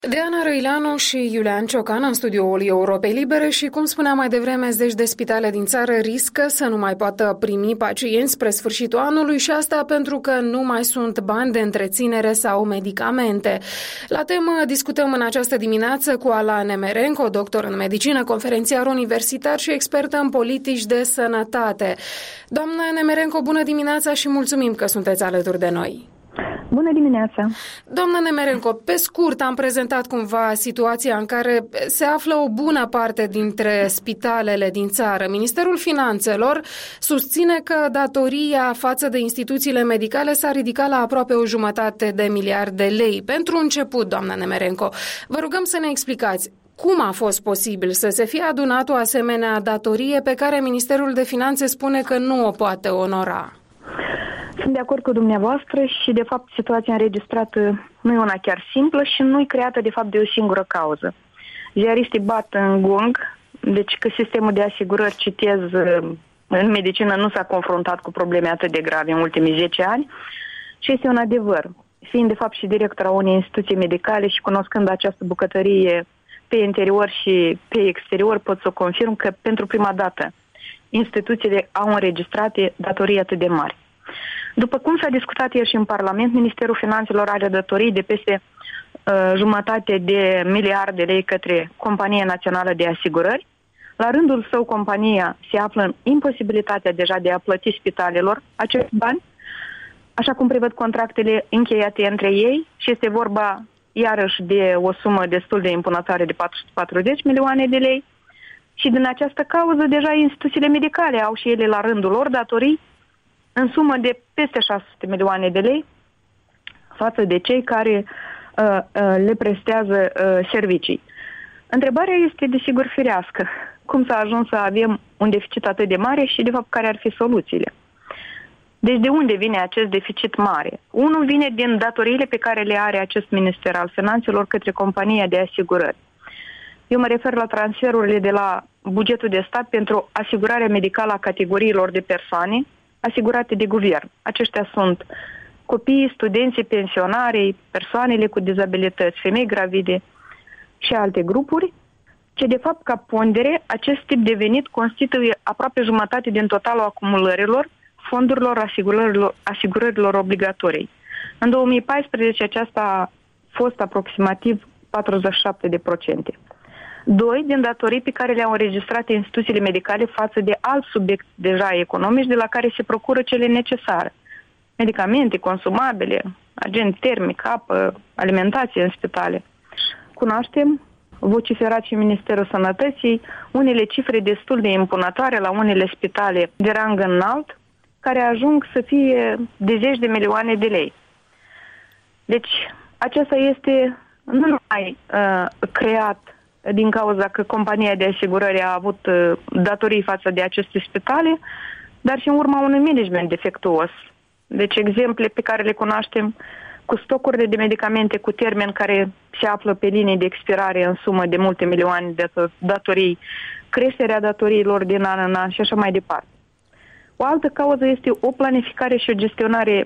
Diana Răileanu și Iulian Ciocan în studioul Europei Libere și, cum spuneam mai devreme, zeci de spitale din țară riscă să nu mai poată primi pacienți spre sfârșitul anului și asta pentru că nu mai sunt bani de întreținere sau medicamente. La temă discutăm în această dimineață cu Ala Nemerenko, doctor în medicină, conferențiar universitar și expertă în politici de sănătate. Doamna Nemerenko, bună dimineața și mulțumim că sunteți alături de noi. Bună dimineața! Doamna Nemerenko, pe scurt am prezentat cumva situația în care se află o bună parte dintre spitalele din țară. Ministerul Finanțelor susține că datoria față de instituțiile medicale s-a ridicat la aproape 1,5 de miliarde de lei. Pentru început, doamna Nemerenko, vă rugăm să ne explicați cum a fost posibil să se fie adunat o asemenea datorie pe care Ministerul de Finanțe spune că nu o poate onora. Sunt de acord cu dumneavoastră și, de fapt, situația înregistrată nu e una chiar simplă și nu e creată, de fapt, de o singură cauză. Ziariștii bat în gong, deci că sistemul de asigurări, citez, în medicină nu s-a confruntat cu probleme atât de grave în ultimii 10 ani și este un adevăr. Fiind, de fapt, și directora unei instituții medicale și cunoscând această bucătărie pe interior și pe exterior, pot să o confirm că, pentru prima dată, instituțiile au înregistrat datorii atât de mari. După cum s-a discutat ieri și în Parlament, Ministerul Finanțelor are datorii de peste 1,5 de miliarde de lei către Compania Națională de Asigurări. La rândul său, compania se află în imposibilitatea deja de a plăti spitalelor acești bani, așa cum prevăd contractele încheiate între ei, și este vorba iarăși de o sumă destul de impunătoare de 440 milioane de lei. Și din această cauză, deja instituțiile medicale au și ele la rândul lor datorii în sumă de peste 600 milioane de lei față de cei care le prestează servicii. Întrebarea este, desigur, firească. Cum s-a ajuns să avem un deficit atât de mare și, de fapt, care ar fi soluțiile? Deci, de unde vine acest deficit mare? Unul vine din datoriile pe care le are acest Minister al Finanțelor către compania de asigurări. Eu mă refer la transferurile de la bugetul de stat pentru asigurarea medicală a categoriilor de persoane asigurate de guvern. Aceștia sunt copiii, studenții, pensionarii, persoanele cu dizabilități, femei gravide și alte grupuri, ce de fapt ca pondere acest tip de venit constituie aproape jumătate din totalul acumulărilor fondurilor asigurărilor obligatorii. În 2014 aceasta a fost aproximativ 47%. 2 din datorii pe care le-au înregistrat instituțiile medicale față de alt subiect deja economici de la care se procură cele necesare. Medicamente, consumabile, agent termic, apă, alimentație în spitale. Cunoaștem, vociferat și Ministerul Sănătății, unele cifre destul de impunătoare la unele spitale de rang înalt, care ajung să fie de zeci de milioane de lei. Deci, acesta este nu numai creat din cauza că compania de asigurări a avut datorii față de aceste spitale, dar și în urma unui management defectuos. Deci exemple pe care le cunoaștem cu stocurile de medicamente cu termen care se află pe linii de expirare în sumă de multe milioane de datorii, creșterea datoriilor din an în an și așa mai departe. O altă cauză este o planificare și o gestionare,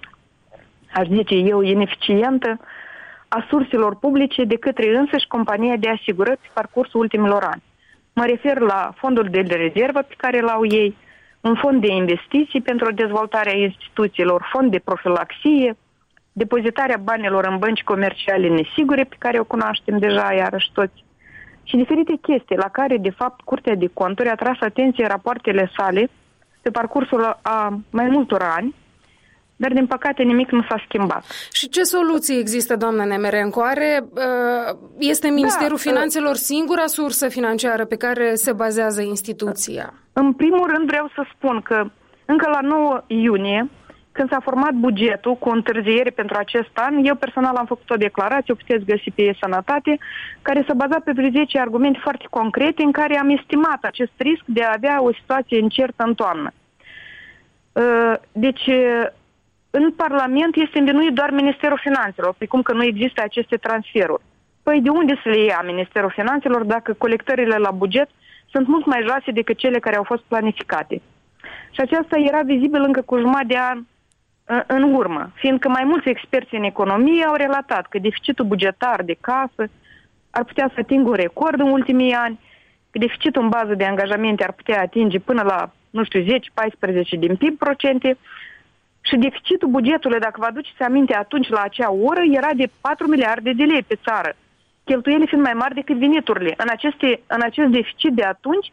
aș zice eu, ineficientă a surselor publice de către însăși compania de asigurări pe parcursul ultimilor ani. Mă refer la fondul de rezervă pe care l-au ei, un fond de investiții pentru dezvoltarea instituțiilor, fond de profilaxie, depozitarea banilor în bănci comerciale nesigure pe care o cunoaștem deja iarăși toți și diferite chestii la care, de fapt, Curtea de Conturi a tras atenție în rapoartele sale pe parcursul a mai multor ani, dar, din păcate, nimic nu s-a schimbat. Și ce soluții există, doamna Nemerenko? Este Ministerul Finanțelor singura sursă financiară pe care se bazează instituția? În primul rând vreau să spun că încă la 9 iunie, când s-a format bugetul cu întârziere pentru acest an, eu personal am făcut o declarație, o puteți găsi pe Sănătate, care se baza pe vreo 10 argumente foarte concrete în care am estimat acest risc de a avea o situație incertă în toamnă. Deci, în Parlament este învinuit doar Ministerul Finanțelor, precum că nu există aceste transferuri. Păi de unde să le ia Ministerul Finanțelor dacă colectările la buget sunt mult mai joase decât cele care au fost planificate? Și aceasta era vizibil încă cu jumătate de an în urmă, fiindcă mai mulți experți în economie au relatat că deficitul bugetar de casă ar putea să atingă un record în ultimii ani, că deficitul în bază de angajamente ar putea atinge până la, 10-14 din PIB procente și deficitul bugetului, dacă vă aduceți aminte, atunci la acea oră era de 4 miliarde de lei pe țară, cheltuielile fiind mai mari decât veniturile. În acest deficit de atunci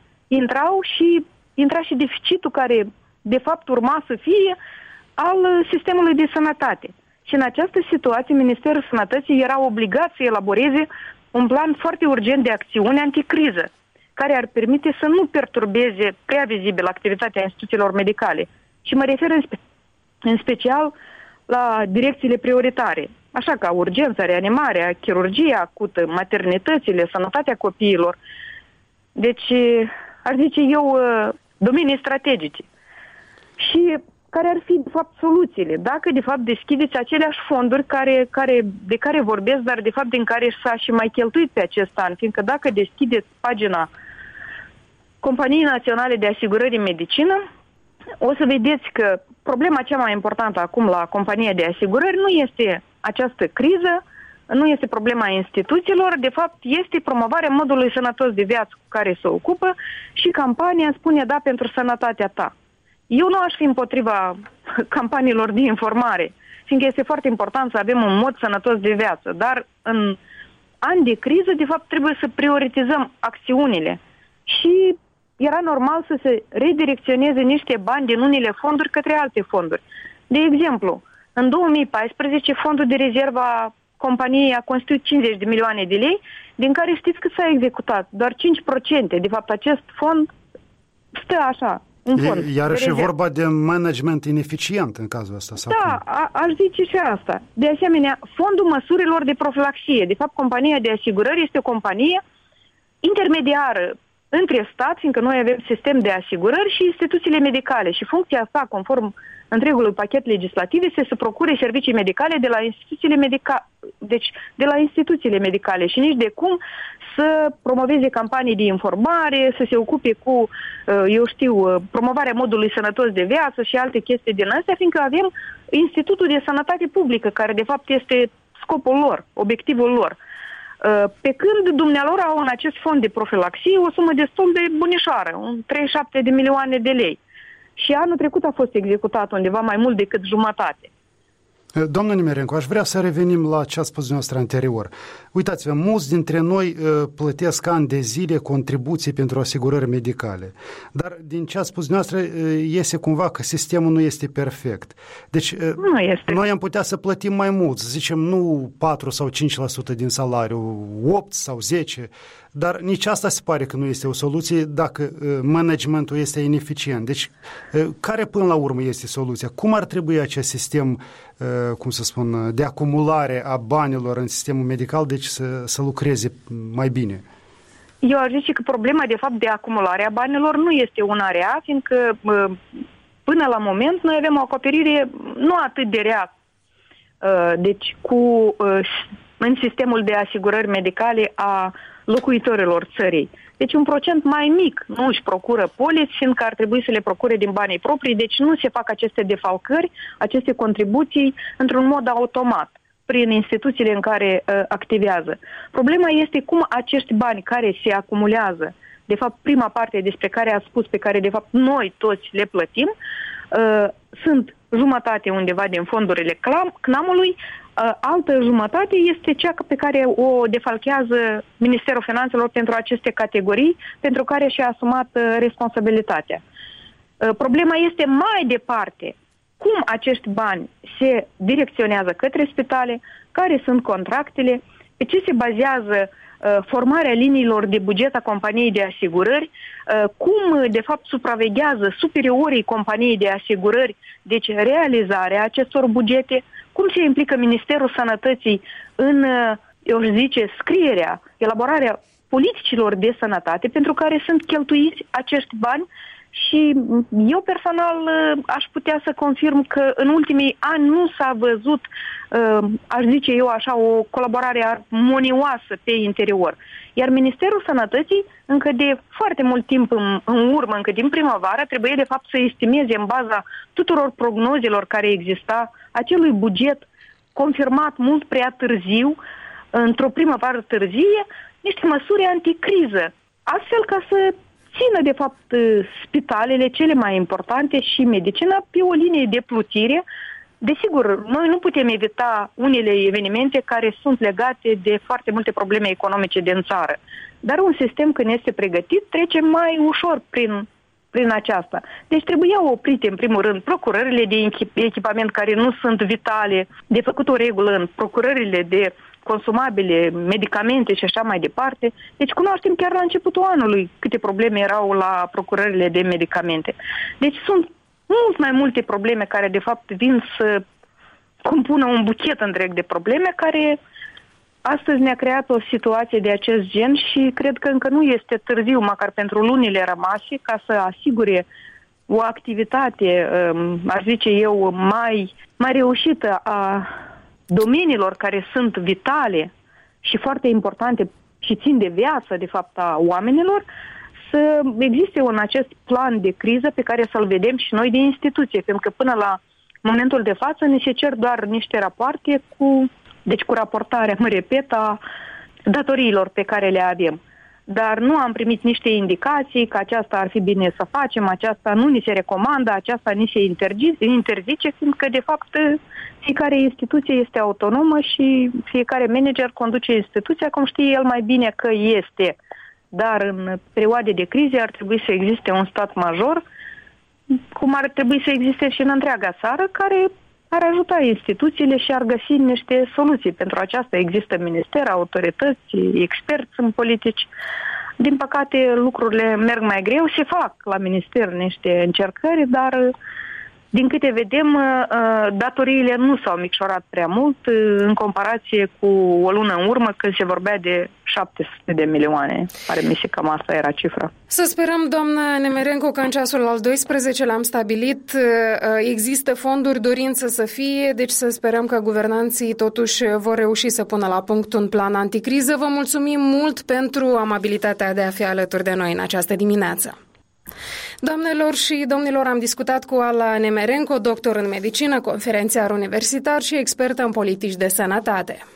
intra și deficitul care de fapt urma să fie al sistemului de sănătate. Și în această situație Ministerul Sănătății era obligat să elaboreze un plan foarte urgent de acțiune anticriză, care ar permite să nu perturbeze prea vizibil activitatea instituțiilor medicale. Și mă refer în special la direcțiile prioritare, așa ca urgența, reanimarea, chirurgia acută, maternitățile, sănătatea copiilor. Deci, aș zice eu, domenii strategice. Și care ar fi, de fapt, soluțiile? Dacă, de fapt, deschideți aceleași fonduri de care vorbesc, dar, de fapt, din care s-a și mai cheltuit pe acest an, fiindcă dacă deschideți pagina Companiei Naționale de Asigurări în Medicină, o să vedeți că problema cea mai importantă acum la compania de asigurări nu este această criză, nu este problema instituțiilor, de fapt este promovarea modului sănătos de viață cu care se ocupă și campania spune da pentru sănătatea ta. Eu nu aș fi împotriva campaniilor de informare, fiindcă este foarte important să avem un mod sănătos de viață, dar în ani de criză, de fapt, trebuie să prioritizăm acțiunile și era normal să se redirecționeze niște bani din unele fonduri către alte fonduri. De exemplu, în 2014, fondul de rezervă a companiei a constituit 50 de milioane de lei, din care știți cât s-a executat? Doar 5%. De fapt, acest fond stă așa, în fond. Iarăși e vorba de management ineficient în cazul ăsta. Sau da, aș zice și asta. De asemenea, fondul măsurilor de profilaxie. De fapt, compania de asigurări este o companie intermediară între stat, fiindcă noi avem sistem de asigurări și instituțiile medicale și funcția sa, conform întregului pachet legislativ, este să procure servicii medicale de la instituțiile medicale, deci de la instituțiile medicale și nici de cum să promoveze campanii de informare, să se ocupe cu, promovarea modului sănătos de viață și alte chestii din astea, fiindcă avem Institutul de Sănătate Publică, care de fapt este scopul lor, obiectivul lor. Pe când dumnealor au în acest fond de profilaxie o sumă destul de bunișoară, 37 de milioane de lei. Și anul trecut a fost executat undeva mai mult decât jumătate. Doamnă Nimerenko, aș vrea să revenim la ce a spus dumneavoastră anterior. Uitați-vă, mulți dintre noi plătesc ani de zile contribuții pentru asigurări medicale. Dar din ce a spus dumneavoastră, iese cumva că sistemul nu este perfect. Deci, nu este. Noi am putea să plătim mai mult, să zicem, nu 4 sau 5% din salariu, 8 sau 10%, dar nici asta se pare că nu este o soluție dacă managementul este ineficient. Deci, care până la urmă este soluția? Cum ar trebui acest sistem, de acumulare a banilor în sistemul medical, deci să lucreze mai bine? Eu aș zice că problema, de fapt, de acumulare a banilor nu este una rea, fiindcă până la moment noi avem o acoperire nu atât de rea, în sistemul de asigurări medicale a locuitorilor țării. Deci un procent mai mic nu își procură poliți, fiindcă ar trebui să le procure din banii proprii, deci nu se fac aceste defalcări, aceste contribuții într-un mod automat prin instituțiile în care activează. Problema este cum acești bani care se acumulează, de fapt prima parte despre care a spus, pe care de fapt noi toți le plătim, sunt jumătate undeva din fondurile CNAM-ului, altă jumătate este cea pe care o defalchează Ministerul Finanțelor pentru aceste categorii, pentru care și-a asumat responsabilitatea. Problema este mai departe cum acești bani se direcționează către spitale, care sunt contractele, pe ce se bazează formarea liniilor de buget a companiei de asigurări, cum de fapt supraveghează superiorii companiei de asigurări, deci realizarea acestor bugete, cum se implică Ministerul Sănătății în, scrierea, elaborarea politicilor de sănătate pentru care sunt cheltuiți acești bani. Și eu personal aș putea să confirm că în ultimii ani nu s-a văzut, aș zice eu așa, o colaborare armonioasă pe interior. Iar Ministerul Sănătății, încă de foarte mult timp în urmă, încă din primăvară, trebuie de fapt să estimeze în baza tuturor prognozelor care exista, acelui buget confirmat mult prea târziu, într-o primăvară târzie, niște măsuri anticriză, astfel ca să țină de fapt spitalele cele mai importante și medicina pe o linie de plutire. Desigur, noi nu putem evita unele evenimente care sunt legate de foarte multe probleme economice din țară. Dar un sistem, când este pregătit, trece mai ușor prin aceasta. Deci trebuia oprite, în primul rând, procurările de echipament care nu sunt vitale, de făcut o regulă în procurările de consumabile, medicamente și așa mai departe. Deci cunoaștem chiar la începutul anului câte probleme erau la procurările de medicamente. Deci sunt mult mai multe probleme care de fapt vin să compună un buchet întreg de probleme care astăzi ne-a creat o situație de acest gen și cred că încă nu este târziu, măcar pentru lunile rămase, ca să asigure o activitate, aș zice eu, mai reușită a domeniilor care sunt vitale și foarte importante și țin de viață, de fapt, a oamenilor, să existe un acest plan de criză pe care să-l vedem și noi de instituție, pentru că până la momentul de față ni se cer doar niște rapoarte cu raportarea, mă repet, a datoriilor pe care le avem. Dar nu am primit niște indicații că aceasta ar fi bine să facem, aceasta nu ni se recomandă, aceasta ni se interzice, fiindcă de fapt fiecare instituție este autonomă și fiecare manager conduce instituția cum știe el mai bine că este. Dar în perioade de crize ar trebui să existe un stat major, cum ar trebui să existe și în întreaga țară, care ar ajuta instituțiile și ar găsi niște soluții. Pentru aceasta există minister, autorități, experți în politici. Din păcate, lucrurile merg mai greu, se fac la minister niște încercări, dar din câte vedem, datoriile nu s-au micșorat prea mult în comparație cu o lună în urmă, când se vorbea de 700 de milioane. Pare mi se cam asta era cifra. Să sperăm, doamna Nemerenko, că în ceasul al 12 l-am stabilit, există fonduri, dorință să fie, deci să sperăm că guvernanții totuși vor reuși să pună la punct un plan anticriză. Vă mulțumim mult pentru amabilitatea de a fi alături de noi în această dimineață. Doamnelor și domnilor, am discutat cu Alla Nemerenko, doctor în medicină, conferențiar universitar și expertă în politici de sănătate.